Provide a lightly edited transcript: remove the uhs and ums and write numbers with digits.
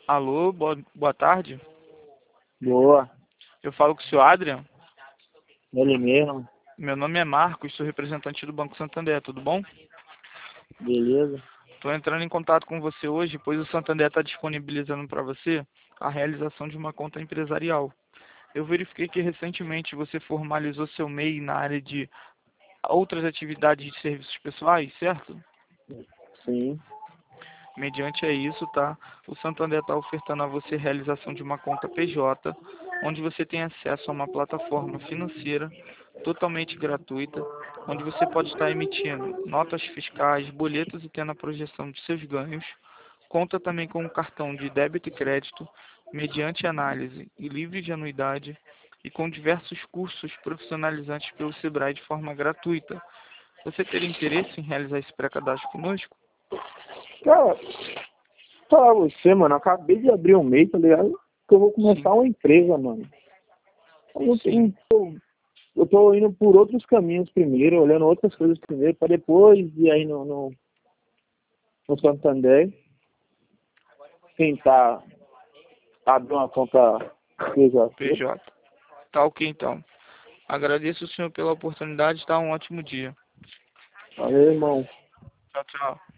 Alô, boa tarde. Boa, Eu falo com o senhor Adrian. ele mesmo, Meu nome é Marcos, sou representante do Banco Santander, tudo bom? beleza? Estou entrando em contato com você hoje, pois o Santander está disponibilizando para você a realização de uma conta empresarial. Eu verifiquei que recentemente você formalizou seu MEI na área de outras atividades de serviços pessoais, certo? Sim, Mediante a isso, tá? O Santander está ofertando a você a realização de uma conta PJ, onde você tem acesso a uma plataforma financeira totalmente gratuita, onde você pode estar emitindo notas fiscais, boletos e tendo a projeção de seus ganhos. Conta também com um cartão de débito e crédito, mediante análise e livre de anuidade, e com diversos cursos profissionalizantes pelo Sebrae de forma gratuita. Você teria interesse em realizar esse pré-cadastro conosco? cara, falar você, mano, eu acabei de abrir um MEI, tá ligado? Que eu vou Sim, começar uma empresa, mano. sim. Eu tô indo por outros caminhos primeiro, olhando outras coisas primeiro, pra depois ir aí no Santander, tentar abrir uma conta PJ. PJ. Tá ok, então. Agradeço o senhor pela oportunidade, tá? Um ótimo dia. Valeu, irmão. Tchau, tchau.